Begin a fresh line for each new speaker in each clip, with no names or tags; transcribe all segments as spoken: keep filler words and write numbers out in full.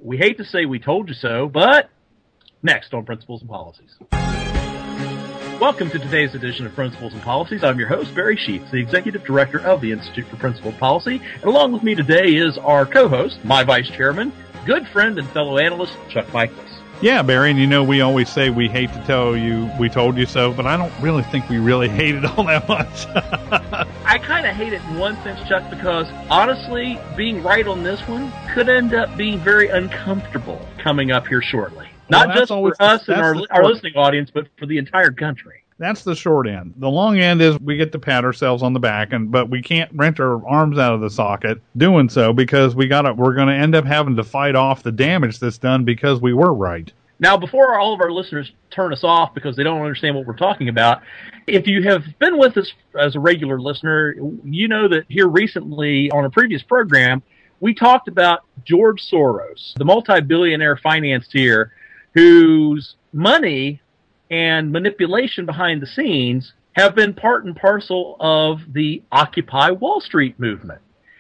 We hate to say we told you so, but next on Principles and Policies. Welcome to today's edition of Principles and Policies. I'm your host, Barry Sheets, the Executive Director of the Institute for Principled Policy. And along with me today is our co-host, my Vice Chairman, good friend and fellow analyst, Chuck Michaels.
Yeah, Barry, and you know we always say we hate to tell you we told you so, but I don't really think we really hate it all that much.
I kind of hate it in one sense, Chuck, because honestly, being right on this one could end up being very uncomfortable coming up here shortly. Not
well,
just for
always,
us and our, our listening audience, but for the entire country.
That's the short end. The long end is we get to pat ourselves on the back, and but we can't wrench our arms out of the socket doing so because we gotta we're going to end up having to fight off the damage that's done because we were right.
Now, before all of our listeners turn us off because they don't understand what we're talking about, if you have been with us as a regular listener, you know that here recently on a previous program, we talked about George Soros, the multi-billionaire financier whose money and manipulation behind the scenes have been part and parcel of the Occupy Wall Street movement.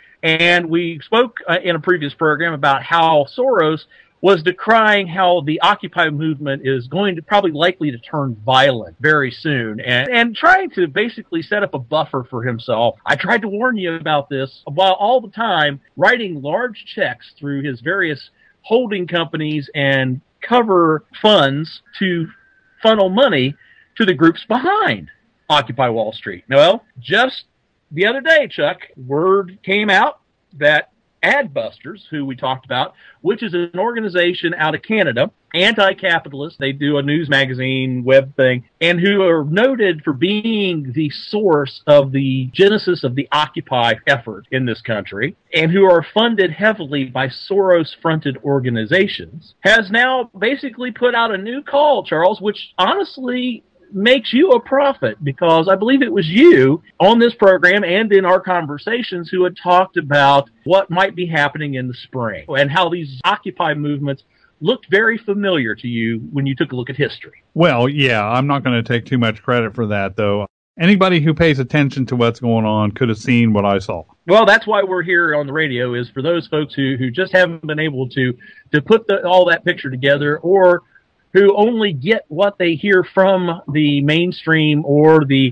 And we spoke uh, in a previous program about how Soros was decrying how the Occupy movement is going to probably likely to turn violent very soon and, and trying to basically set up a buffer for himself. I tried to warn you about this while all the time writing large checks through his various holding companies and cover funds to funnel money to the groups behind Occupy Wall Street. Well, just the other day, Chuck, word came out that Adbusters, who we talked about, which is an organization out of Canada, anti-capitalist, they do a news magazine web thing, and who are noted for being the source of the genesis of the Occupy effort in this country, and who are funded heavily by Soros-fronted organizations, has now basically put out a new call, Charles, which honestly makes you a prophet, because I believe it was you on this program and in our conversations who had talked about what might be happening in the spring and how these Occupy movements looked very familiar to you when you took a look at history.
Well, yeah, I'm not going to take too much credit for that, though. Anybody who pays attention to what's going on could have seen what I saw.
Well, that's why we're here on the radio, is for those folks who, who just haven't been able to, to put the, all that picture together, or who only get what they hear from the mainstream or the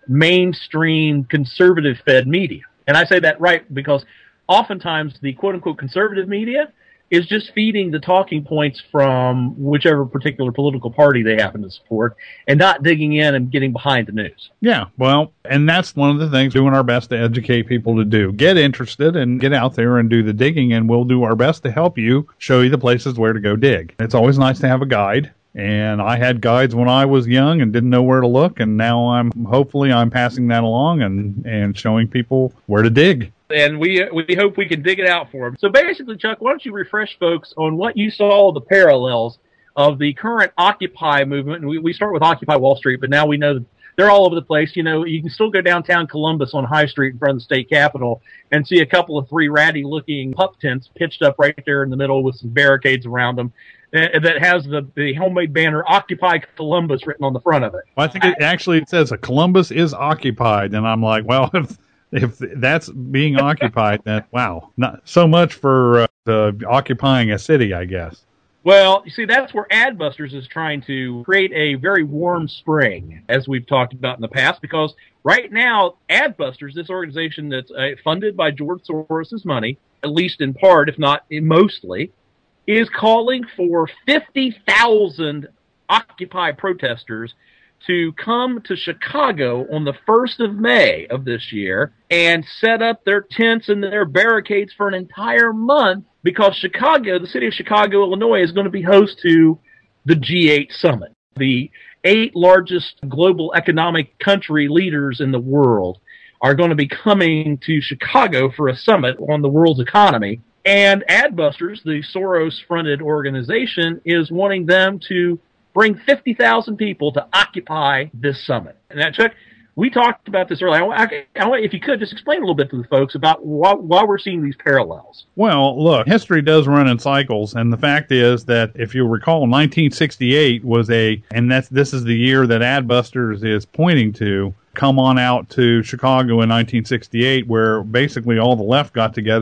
mainstream conservative-fed media. And I say that right because oftentimes the quote-unquote conservative media is just feeding the talking points from whichever particular political party they happen to support and not digging in and getting behind the news.
Yeah, well, and that's one of the things, doing our best to educate people to do. Get interested and get out there and do the digging, and we'll do our best to help you, show you the places where to go dig. It's always nice to have a guide. And I had guides when I was young and didn't know where to look, and now I'm hopefully I'm passing that along and, and showing people where to dig.
And we we hope we can dig it out for them. So basically, Chuck, why don't you refresh folks on what you saw the parallels of the current Occupy movement? And we, we start with Occupy Wall Street, but now we know that they're all over the place. You know, you can still go downtown Columbus on High Street in front of the state capitol and see a couple of three ratty-looking pup tents pitched up right there in the middle with some barricades around them that has the, the homemade banner Occupy Columbus written on the front of it.
Well, I think it actually says a Columbus is occupied, and I'm like, well, if if that's being occupied, then wow, not so much for uh, the occupying a city, I guess.
Well, you see, that's where Adbusters is trying to create a very warm spring, as we've talked about in the past, because right now, Adbusters, this organization that's uh, funded by George Soros' money, at least in part, if not mostly, is calling for fifty thousand Occupy protesters to come to Chicago on the first of May of this year and set up their tents and their barricades for an entire month, because Chicago, the city of Chicago, Illinois, is going to be host to the G eight summit. The eight largest global economic country leaders in the world are going to be coming to Chicago for a summit on the world's economy. And Adbusters, the Soros-fronted organization, is wanting them to bring fifty thousand people to occupy this summit. And that, Chuck, we talked about this earlier. I, I, I want, if you could, just explain a little bit to the folks about why, why we're seeing these parallels.
Well, look, history does run in cycles, and the fact is that if you recall, nineteen sixty-eight was a, and that's this is the year that Adbusters is pointing to, come on out to Chicago in nineteen sixty-eight, where basically all the left got together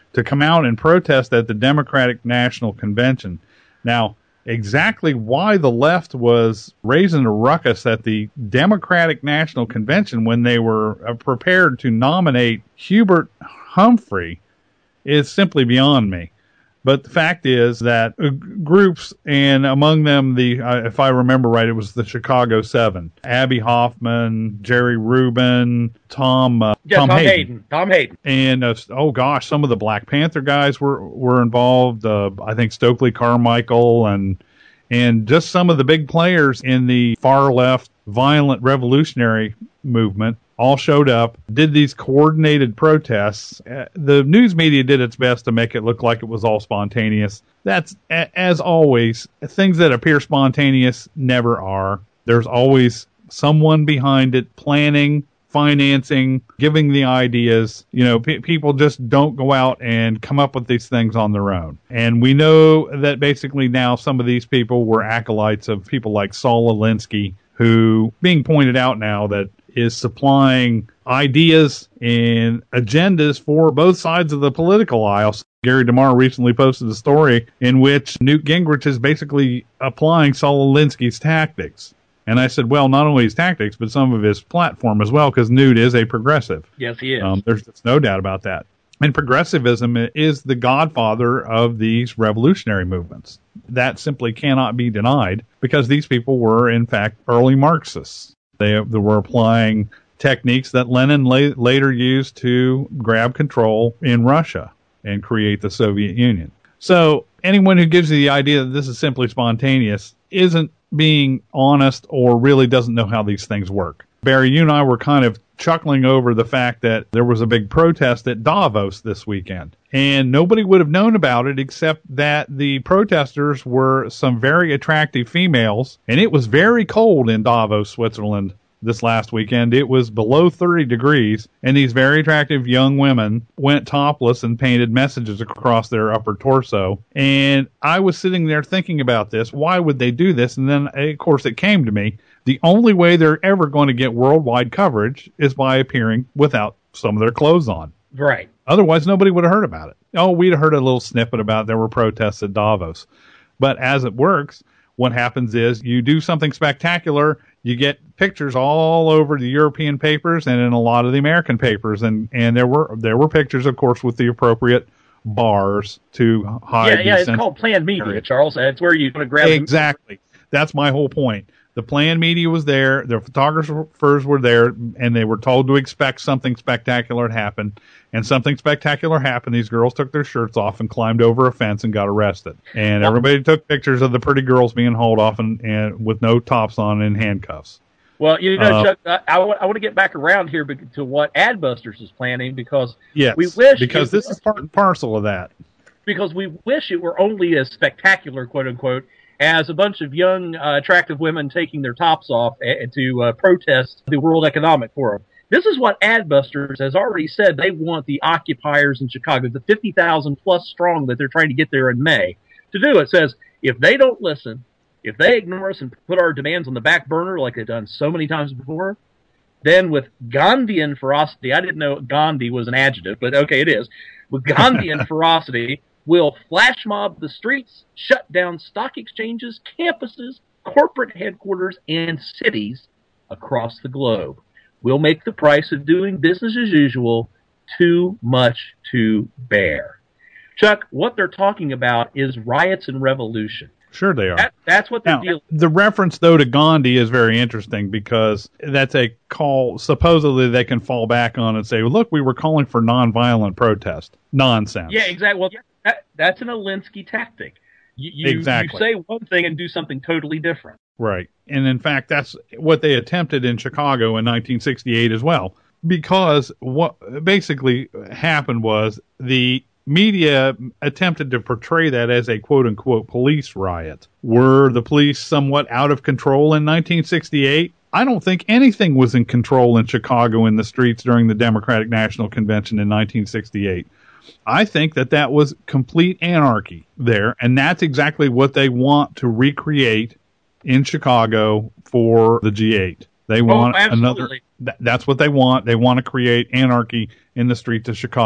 to come out and protest at the Democratic National Convention. Now, exactly why the left was raising a ruckus at the Democratic National Convention when they were prepared to nominate Hubert Humphrey is simply beyond me. But the fact is that uh, groups, and among them, the uh, if I remember right, it was the Chicago Seven. Abby Hoffman, Jerry Rubin, Tom uh,
yeah,
Tom,
Tom
Hayden.
Hayden. Tom Hayden.
And, uh, oh gosh, some of the Black Panther guys were, were involved. Uh, I think Stokely Carmichael and and just some of the big players in the far left violent revolutionary movement all showed up, did these coordinated protests. Uh, the news media did its best to make it look like it was all spontaneous. That's, a- as always, things that appear spontaneous never are. There's always someone behind it planning, financing, giving the ideas. You know, pe- people just don't go out and come up with these things on their own. And we know that basically now some of these people were acolytes of people like Saul Alinsky, who, being pointed out now, that is supplying ideas and agendas for both sides of the political aisle. Gary DeMar recently posted a story in which Newt Gingrich is basically applying Saul Alinsky's tactics. And I said, well, not only his tactics, but some of his platform as well, because Newt is a progressive.
Yes, he is.
Um, there's, there's no doubt about that. And progressivism is the godfather of these revolutionary movements. That simply cannot be denied, because these people were, in fact, early Marxists. They, they were applying techniques that Lenin la- later used to grab control in Russia and create the Soviet Union. So anyone who gives you the idea that this is simply spontaneous isn't being honest or really doesn't know how these things work. Barry, you and I were kind of chuckling over the fact that there was a big protest at Davos this weekend, and nobody would have known about it except that the protesters were some very attractive females, and it was very cold in Davos, Switzerland this last weekend. It was below thirty degrees, and these very attractive young women went topless and painted messages across their upper torso. And I was sitting there thinking about this. Why would they do this? And then, of course, it came to me. The only way they're ever going to get worldwide coverage is by appearing without some of their clothes on.
Right.
Otherwise, nobody would have heard about it. Oh, we'd have heard a little snippet about there were protests at Davos. But as it works, what happens is you do something spectacular, you get pictures all over the European papers and in a lot of the American papers. And, and there were there were pictures, of course, with the appropriate bars to hide.
Yeah, yeah, it's called planned media, Charles. It's where you grab
Exactly. That's my whole point. The planned media was there, the photographers were there, and they were told to expect something spectacular to happen. And something spectacular happened. These girls took their shirts off and climbed over a fence and got arrested. And everybody took pictures of the pretty girls being hauled off and, and with no tops on in handcuffs.
Well, you know,
uh,
Chuck, I, I, w- I want to get back around here to what Adbusters is planning, because
yes,
we wish
because this is part and parcel of that.
Because we wish it were only as spectacular, quote unquote, as a bunch of young, uh, attractive women taking their tops off a- to uh, protest the World Economic Forum. This is what Adbusters has already said they want the occupiers in Chicago, the fifty thousand plus strong that they're trying to get there in May, to do. It says, if they don't listen, if they ignore us and put our demands on the back burner like they've done so many times before, then with Gandhian ferocity, I didn't know Gandhi was an adjective, but okay, it is. With Gandhian ferocity, we'll flash mob the streets, shut down stock exchanges, campuses, corporate headquarters, and cities across the globe. We'll make the price of doing business as usual too much to bear. Chuck, what they're talking about is riots and revolution.
Sure they are.
That, that's what they're
now,
dealing with.
The reference, though, to Gandhi is very interesting, because that's a call supposedly they can fall back on and say, well, look, we were calling for nonviolent protest. Nonsense.
Yeah, exactly. Well, that, that's an Alinsky tactic. You, you,
exactly.
you say one thing and do something totally different.
Right. And in fact, that's what they attempted in Chicago in nineteen sixty-eight as well. Because what basically happened was the media attempted to portray that as a quote-unquote police riot. Were the police somewhat out of control in nineteen sixty-eight? I don't think anything was in control in Chicago in the streets during the Democratic National Convention in nineteen sixty-eight. I think that that was complete anarchy there, and that's exactly what they want to recreate in Chicago for the G eight. They want
oh,
another. Th- that's what they want. They want to create anarchy in the streets of Chicago.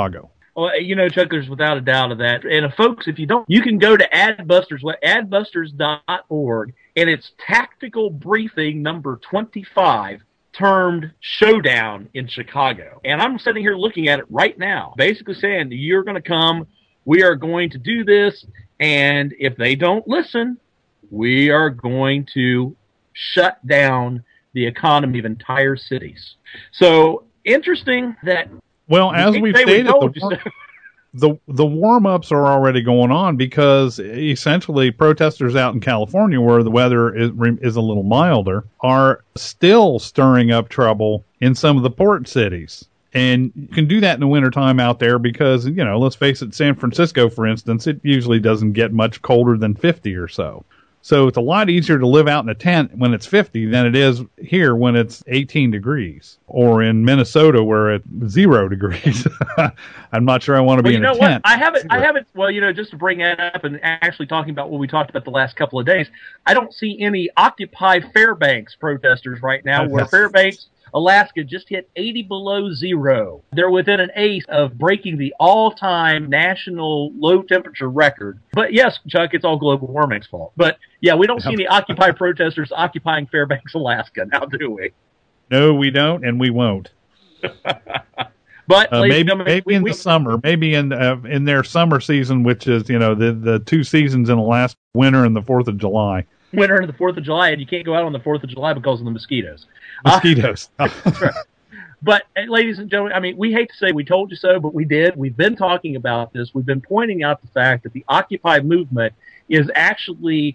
Well, you know, Chuck, there's without a doubt of that. And uh, folks, if you don't, you can go to Adbusters, adbusters dot org, and it's Tactical Briefing number twenty-five, termed Showdown in Chicago. And I'm sitting here looking at it right now, basically saying, you're going to come, we are going to do this, and if they don't listen, we are going to shut down the economy of entire cities. So, interesting that...
Well, as we've stated,
we
the, war- the the warm-ups are already going on because essentially protesters out in California, where the weather is, is a little milder, are still stirring up trouble in some of the port cities. And you can do that in the wintertime out there because, you know, let's face it, San Francisco, for instance, it usually doesn't get much colder than fifty or so. So it's a lot easier to live out in a tent when it's fifty than it is here when it's eighteen degrees, or in Minnesota where it's zero degrees. I'm not sure I want to
well,
be
you
in
know
a tent.
What? I haven't, I haven't, well, you know, just to bring that up and actually talking about what we talked about the last couple of days, I don't see any Occupy Fairbanks protesters right now where Fairbanks, Alaska just hit eighty below zero. They're within an ace of breaking the all-time national low-temperature record. But yes, Chuck, it's all global warming's fault. But yeah, we don't see any Occupy protesters occupying Fairbanks, Alaska, now do we?
No, we don't, and we won't.
But
uh, maybe maybe
we,
in
we,
the summer, maybe in uh, in their summer season, which is, you know, the the two seasons in Alaska, winter and the Fourth of July.
Winter and the Fourth of July, and you can't go out on the Fourth of July because of the mosquitoes.
Mosquitoes.
Uh, right. But, ladies and gentlemen, I mean, we hate to say we told you so, but we did. We've been talking about this. We've been pointing out the fact that the Occupy movement is actually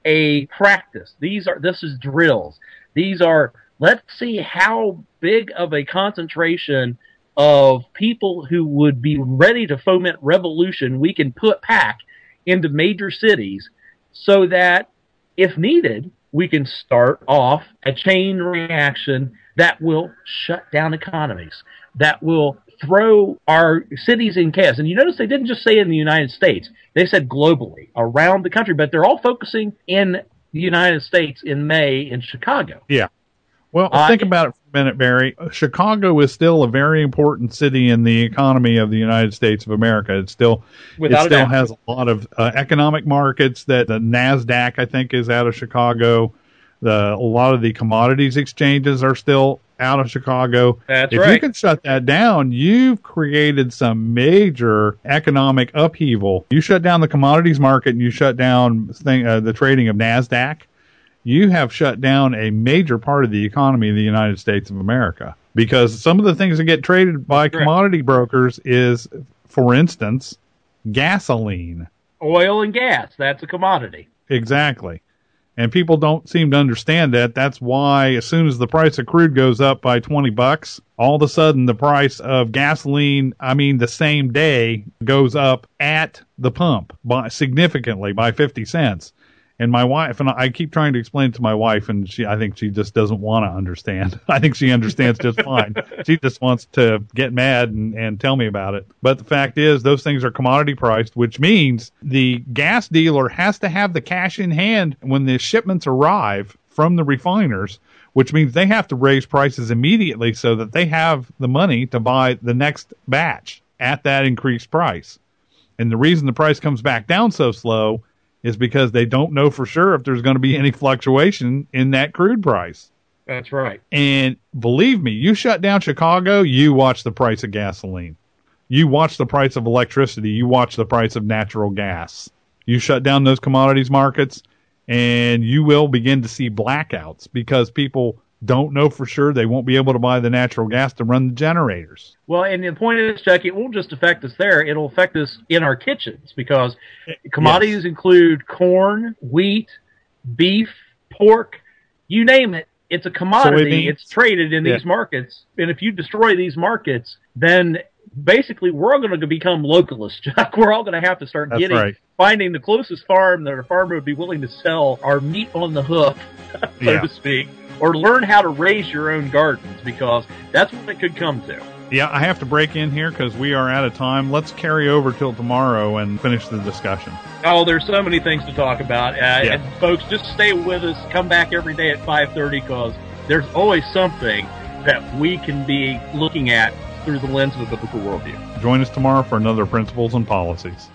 a practice. These are this is drills. These are, let's see how big of a concentration of people who would be ready to foment revolution we can put pack into major cities so that, if needed, we can start off a chain reaction that will shut down economies, that will throw our cities in chaos. And you notice they didn't just say in the United States. They said globally, around the country, but they're all focusing in the United States in May in Chicago.
Yeah. Well,
uh,
think about it for a minute, Barry. Chicago is still a very important city in the economy of the United States of America. It still,
Without
it still has a lot of uh, economic markets. That the NASDAQ, I think, is out of Chicago. The a lot of the commodities exchanges are still out of Chicago.
That's
if
right.
you can shut that down, you've created some major economic upheaval. You shut down the commodities market and you shut down thing, uh, the trading of NASDAQ. You have shut down a major part of the economy of the United States of America, because some of the things that get traded by
Correct.
commodity brokers is, for instance, gasoline.
Oil and gas, that's a commodity.
Exactly. And people don't seem to understand that. That's why as soon as the price of crude goes up by twenty bucks, all of a sudden the price of gasoline, I mean the same day, goes up at the pump by significantly by fifty cents. And my wife, and I keep trying to explain it to my wife, and she, I think she just doesn't want to understand. I think she understands just fine. She just wants to get mad and, and tell me about it. But the fact is, those things are commodity priced, which means the gas dealer has to have the cash in hand when the shipments arrive from the refiners, which means they have to raise prices immediately so that they have the money to buy the next batch at that increased price. And the reason the price comes back down so slow is because they don't know for sure if there's going to be any fluctuation in that crude price.
That's right.
And believe me, you shut down Chicago, you watch the price of gasoline. You watch the price of electricity. You watch the price of natural gas. You shut down those commodities markets, and you will begin to see blackouts because people don't know for sure. They won't be able to buy the natural gas to run the generators.
Well, and the point is, Chuck, it won't just affect us there. It'll affect us in our kitchens because commodities yes. include corn, wheat, beef, pork, you name it. It's a commodity. It's traded in yeah. these markets. And if you destroy these markets, then basically we're all going to become localists, Chuck. We're all going to have to start
That's
getting,
right.
finding the closest farm that a farmer would be willing to sell our meat on the hoof, so
yeah.
to speak. Or learn how to raise your own gardens, because that's what it could come to.
Yeah, I have to break in here because we are out of time. Let's carry over till tomorrow and finish the discussion.
Oh, there's so many things to talk about. Uh,
yeah.
And folks, just stay with us. Come back every day at five thirty because there's always something that we can be looking at through the lens of a biblical worldview.
Join us tomorrow for another Principles and Policies.